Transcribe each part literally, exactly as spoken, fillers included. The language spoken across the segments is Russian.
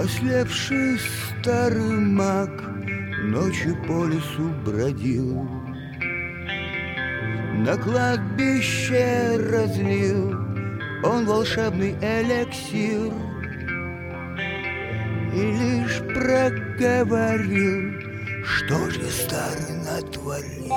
Ослепший старый маг ночью по лесу бродил, на кладбище разлил он волшебный эликсир и лишь проговорил, что же старый натворил.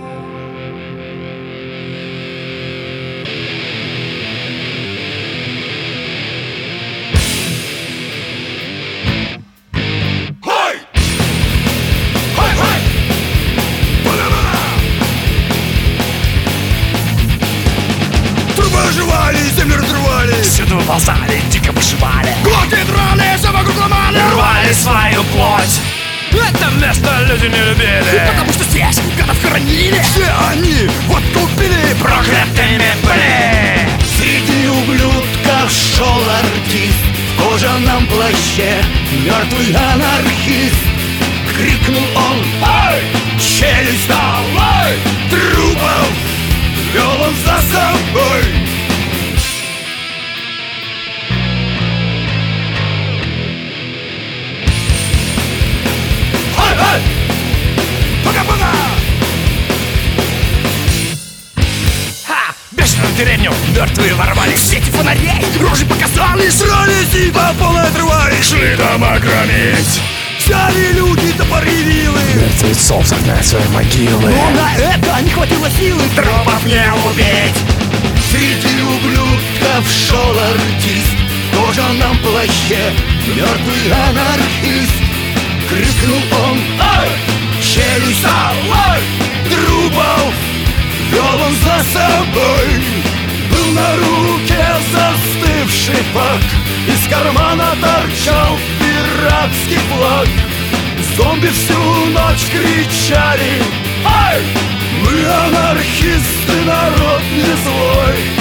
Оживали, землю разрывали, всюду ползали, дико бушевали, глотки драли, все вокруг ломали, рвали свою плоть. Это место люди не любили, потому что здесь гадов хоронили. Все они вот купили, проклятыми были. Среди ублюдков шел артист в кожаном плаще, мертвый анархист. Крикнул он: «Эй, челюсть давай!» Трупов вел он за собой. Пока-пока! Ха! Бешеную деревню мертвые ворвались, в сети фонарей рожи показали, срались и по полной отрывались, шли дома громить. Взяли люди топоры вилы, мертвецов загнать свои могилы, но на это не хватило силы трупов не убить. Среди ублюдков шел артист в кожаном плаще, мертвый анархист. Крикнул он: «Эй, челюсть давай!» Трупов вел он за собой. Был на руке застывший фак, из кармана торчал пиратский флаг. Зомби всю ночь кричали: «Эй, мы анархисты, народ не злой!»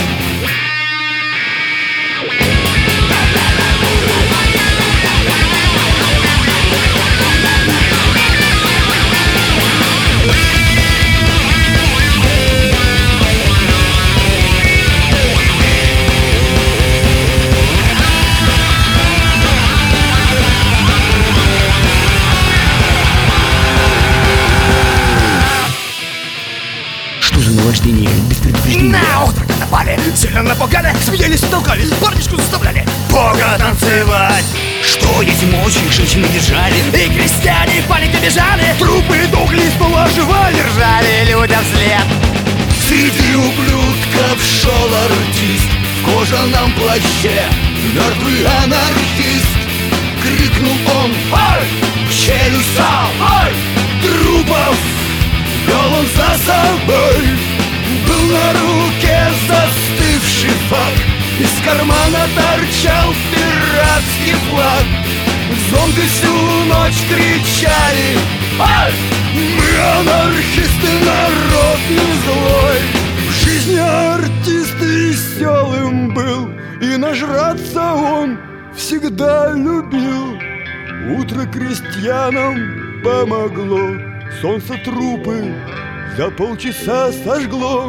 Наваждение без предупреждения. На утро напали, сильно напугали, смеялись и толкались, парнишку заставляли Бога танцевать. Что эти мочи женщины держали, и крестьяне в панике бежали, трупы тухли, снова оживали, ржали людям вслед. Среди ублюдков шел артист в кожаном плаще, мертвый анархист. Крикнул он: «Эй, челюсть давай!» Трупов вел он за собой. Был на руке застывший фак, из кармана торчал пиратский флаг. Зомби всю ночь кричали: «Эй, мы анархисты, народ не злой!» В жизни артист веселым был, и нажраться он всегда любил. Утро крестьянам помогло, солнце трупы за полчаса сожгло.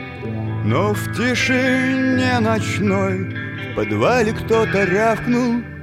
Но в тишине ночной в подвале кто-то рявкнул: